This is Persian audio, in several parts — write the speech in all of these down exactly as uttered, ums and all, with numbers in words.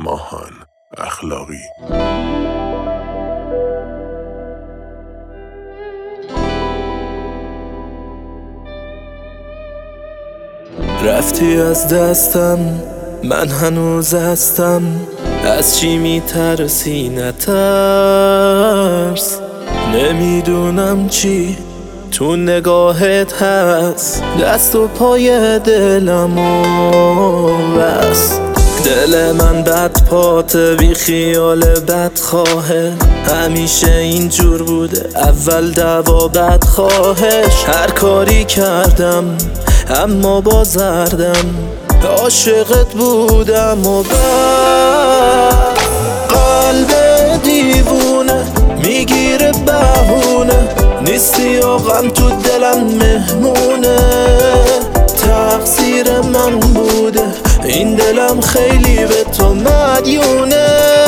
ماهان اخلاقی. رفتی از دستم، من هنوز هستم. از چی میترسی؟ نترس. نمیدونم چی تو نگاهت هست، دست و پای دلمو بس. دل من بد پاته، بی خیال بد خواهه. همیشه اینجور بوده، اول دعوا بعد خواهش. هر کاری کردم اما بازردم، عاشقت بودم و بعد قلب دیوونه میگیره بهونه. نیستی و غم تو دلم مهمونه، تقصیر من بوده این دلم خیلی به تو مدیونه.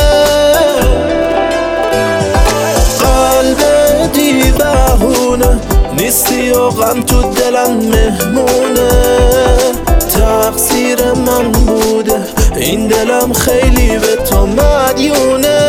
قلب دی بهونه، نیستی و غم تو دلم مهمونه. تقصیر من بوده این دلم خیلی به تو مدیونه.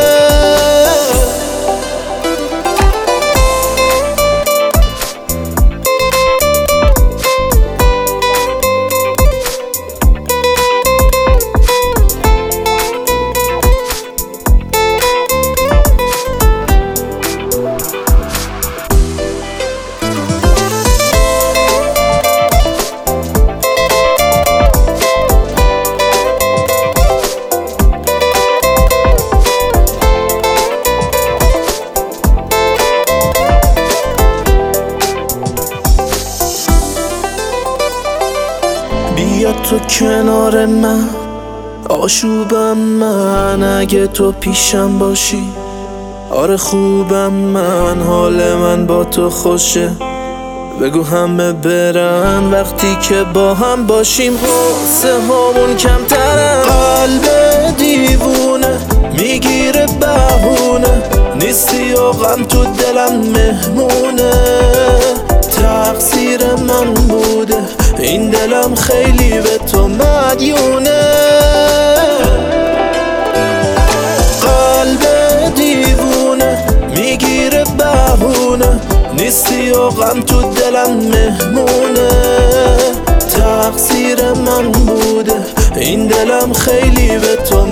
بیا تو کنار من، آشوبم من اگه تو پیشم باشی. آره خوبم من، حال من با تو خوشه. بگو همه برن وقتی که با هم باشیم، حسه هامون کمترن. قلب دیوونه میگیره بهونه، نیستی و غم تو دلم مهمونه. تقصیر من بوده این دلم خیلی به تو مدیونه. قلب دیوونه میگیره بهونه، نیستی و غم تو دلم مهمونه. تقصیر من بوده این دلم خیلی به تو